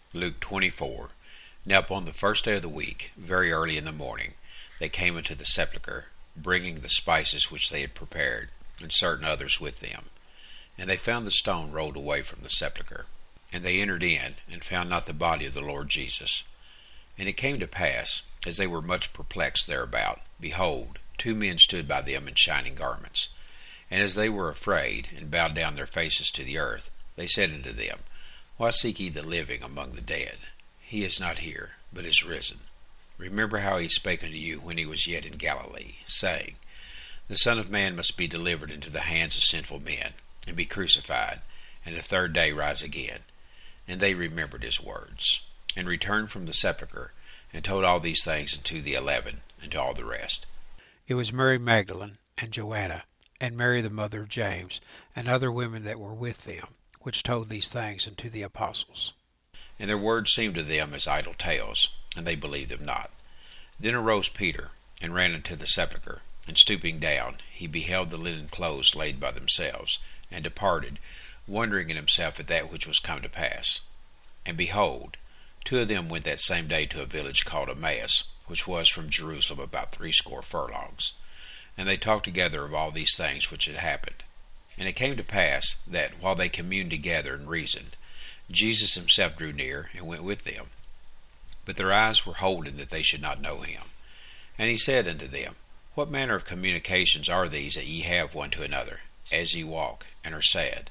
Luke 24. Now upon the first day of the week, very early in the morning, they came into the sepulchre, bringing the spices which they had prepared, and certain others with them. And they found the stone rolled away from the sepulchre. And they entered in, and found not the body of the Lord Jesus. And it came to pass, as they were much perplexed thereabout, behold, 2 men stood by them in shining garments. And as they were afraid, and bowed down their faces to the earth, they said unto them, Why seek ye the living among the dead? He is not here, but is risen. Remember how he spake unto you when he was yet in Galilee, saying, The Son of Man must be delivered into the hands of sinful men, and be crucified, and the third day rise again. And they remembered his words, and returned from the sepulchre, and told all these things unto the 11, and to all the rest. It was Mary Magdalene, and Joanna, and Mary the mother of James, and other women that were with them, which told these things unto the apostles. And their words seemed to them as idle tales, and they believed them not. Then arose Peter, and ran unto the sepulchre, and stooping down, he beheld the linen clothes laid by themselves, and departed, wondering in himself at that which was come to pass. And behold, 2 of them went that same day to a village called Emmaus, which was from Jerusalem about 60 furlongs. And they talked together of all these things which had happened. And it came to pass that, while they communed together and reasoned, Jesus himself drew near, and went with them. But their eyes were holden that they should not know him. And he said unto them, What manner of communications are these that ye have one to another, as ye walk, and are sad?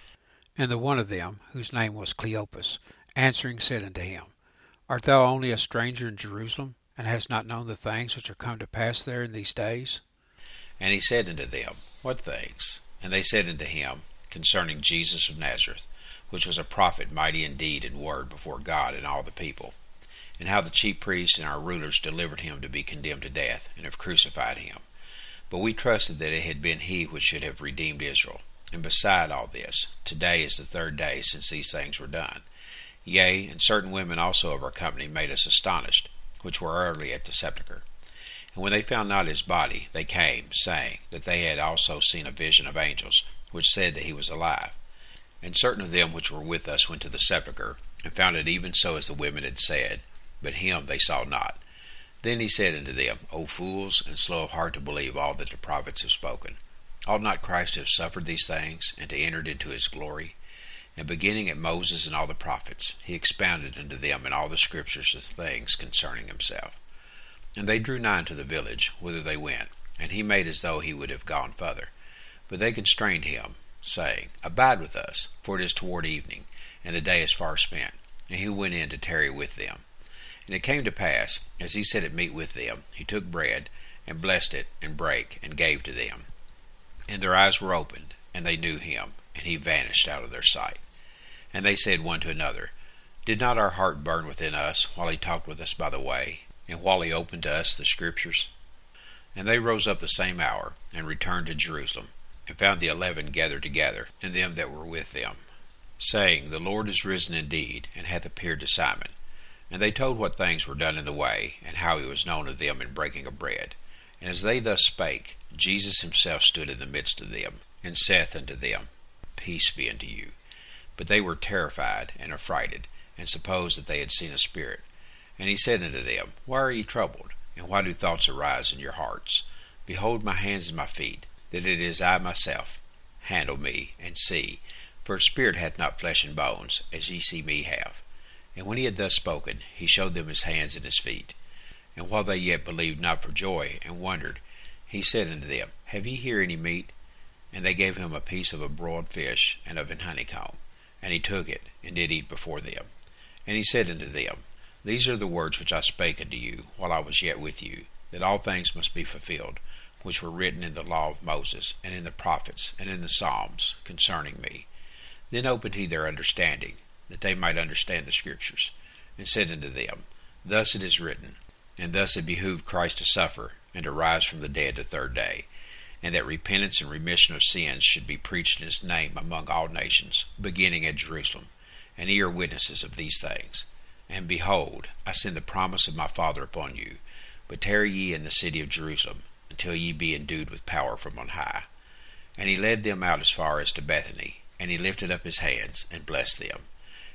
And the one of them, whose name was Cleopas, answering said unto him, Art thou only a stranger in Jerusalem, and hast not known the things which are come to pass there in these days? And he said unto them, What things? And they said unto him, Concerning Jesus of Nazareth, which was a prophet mighty in deed and word before God and all the people, and how the chief priests and our rulers delivered him to be condemned to death, and have crucified him. But we trusted that it had been he which should have redeemed Israel. And beside all this, today is the 3rd day since these things were done. Yea, and certain women also of our company made us astonished, which were early at the sepulchre. And when they found not his body, they came, saying that they had also seen a vision of angels, which said that he was alive. And certain of them which were with us went to the sepulchre, and found it even so as the women had said, but him they saw not. Then he said unto them, O fools, and slow of heart to believe all that the prophets have spoken. Ought not Christ to have suffered these things, and to enter into his glory? And beginning at Moses and all the prophets, he expounded unto them in all the scriptures the things concerning himself. And they drew nigh unto the village, whither they went, and he made as though he would have gone further. But they constrained him, saying, Abide with us, for it is toward evening, and the day is far spent. And he went in to tarry with them. And it came to pass, as he sat at meat with them, he took bread, and blessed it, and brake, and gave to them. And their eyes were opened, and they knew him, and he vanished out of their sight. And they said one to another, Did not our heart burn within us, while he talked with us by the way, and while he opened to us the Scriptures? And they rose up the same hour, and returned to Jerusalem, and found the 11 gathered together, and them that were with them, saying, The Lord is risen indeed, and hath appeared to Simon. And they told what things were done in the way, and how he was known of them in breaking of bread. And as they thus spake, Jesus himself stood in the midst of them, and saith unto them, Peace be unto you. But they were terrified and affrighted, and supposed that they had seen a spirit. And he said unto them, Why are ye troubled? And why do thoughts arise in your hearts? Behold my hands and my feet, that it is I myself. Handle me, and see, for a spirit hath not flesh and bones, as ye see me have. And when he had thus spoken, he showed them his hands and his feet. And while they yet believed not for joy, and wondered, he said unto them, Have ye here any meat? And they gave him a piece of a broiled fish, and of an honeycomb. And he took it, and did eat before them. And he said unto them, These are the words which I spake unto you, while I was yet with you, that all things must be fulfilled, which were written in the law of Moses, and in the prophets, and in the Psalms, concerning me. Then opened he their understanding, that they might understand the Scriptures, and said unto them, Thus it is written, and thus it behooved Christ to suffer, and to rise from the dead the 3rd day, and that repentance and remission of sins should be preached in his name among all nations, beginning at Jerusalem. And ye are witnesses of these things. And behold, I send the promise of my Father upon you, but tarry ye in the city of Jerusalem, until ye be endued with power from on high. And he led them out as far as to Bethany, and he lifted up his hands, and blessed them.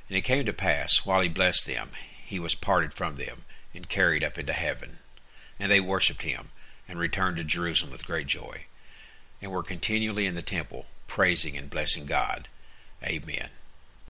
And it came to pass, while he blessed them, he was parted from them, and carried up into heaven. And they worshipped him, and returned to Jerusalem with great joy, and were continually in the temple, praising and blessing God. Amen.